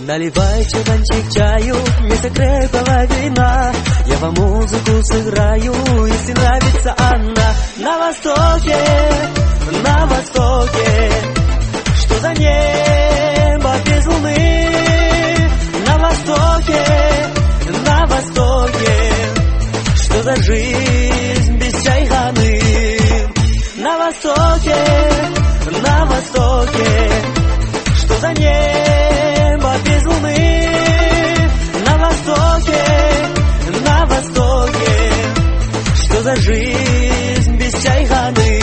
Наливай чайданчик чаю, не закрой половина. Я вам музыку сыграю, если нравится она. На востоке, что за небо без луны? На востоке, что за жизнь без чайханы? На востоке, что за небо без луны? На востоке, что за жизнь без чайханы?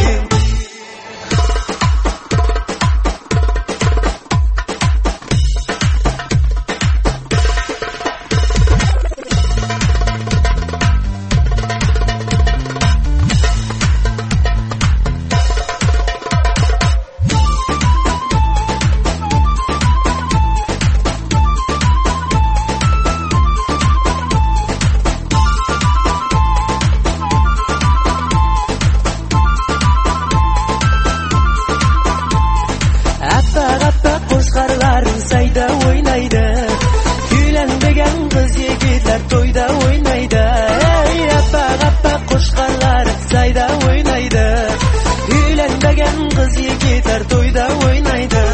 Сайда ойнайды, үйленбеген қыз егетлер тойда ойнайды. Аппақ қошқарлар сайда ойнайды, үйленбеген қыз егетлер тойда ойнайды.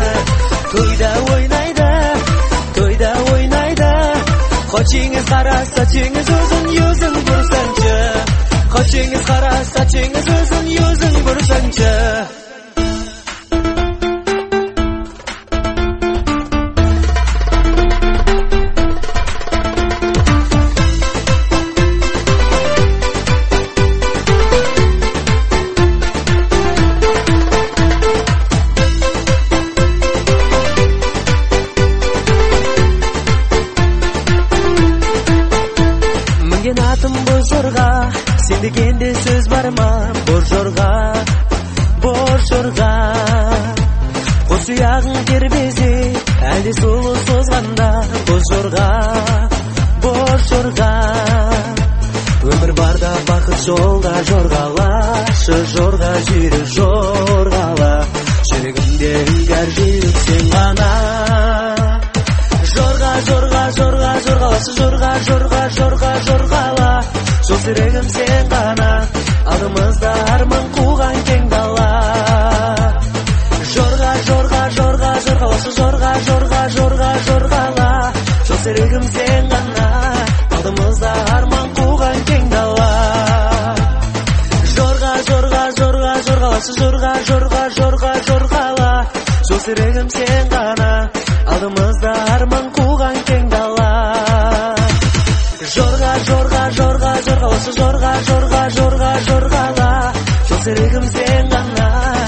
Тойда ойнайды. Қочыңыз қара, сачыңыз ұзын, юзын бұрсаңшы. Қочыңыз қара, сачыңыз ұзын, юзын бұрсаңшы. Атым бозорға, сен дегенде сөз бар ма? Бозорға қос ұяғың тербезе, әлде сұлу созғанда? Бозорға өмір барда бақыт жолда жорғалашы, жорға жүйрік жорғала. Жүрегімде үңгер жүйрік сен ғана. Жорғала, жол жүрегім сен ғана. Алдымызда арман қуған кең дала. Жорғала, жол жүрегім сен ғана. Алдымызда арман қуған кең дала. Жорғала, жол жүрегім сен ғана. Алдымызда арман қуған кең дала. Жорғала, жол жүрегім сен ғана.